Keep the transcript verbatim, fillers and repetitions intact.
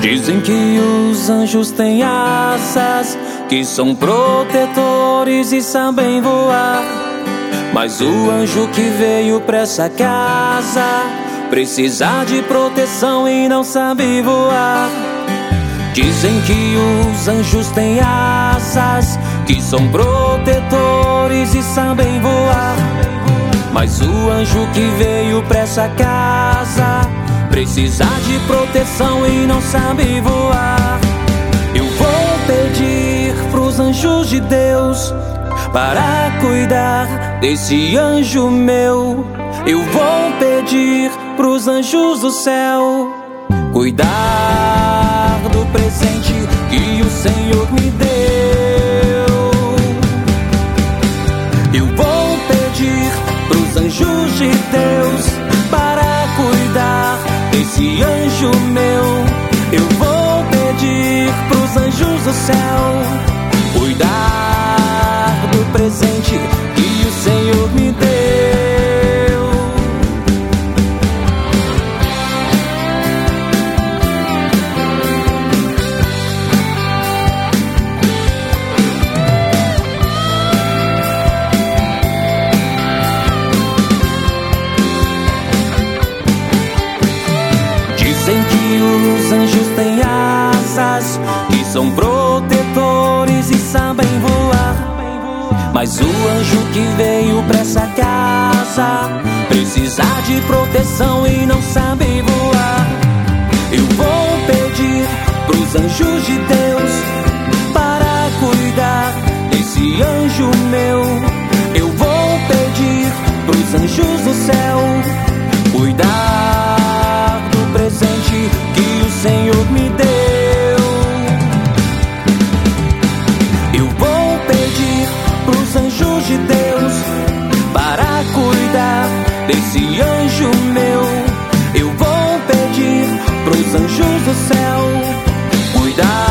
Dizem que os anjos têm asas, que são protetores e sabem voar. Mas o anjo que veio pra essa casa precisa de proteção e não sabe voar. Dizem que os anjos têm asas, que são protetores e sabem voar. Mas o anjo que veio pra essa casa precisa de proteção e não sabe voar. Eu vou pedir pros anjos de Deus para cuidar desse anjo meu. Eu vou pedir pros anjos do céu cuidar do presente que o Senhor me deu. Eu vou pedir pros anjos de Deus para cuidar desse anjo meu. Eu vou pedir pros anjos do céu cuidar do presente que o Senhor me deu. Dizem que os anjos têm asas, que são protetores e sabem voar. Mas o anjo que veio pra essa casa precisa de proteção e não sabe voar. Eu vou pedir pros anjos de Deus para cuidar desse anjo meu. Eu vou pedir pros anjos do céu cuidar do presente que o Senhor me deu. Eu vou pedir pros anjos de Deus para cuidar desse anjo meu. Eu vou pedir pros anjos do céu cuidar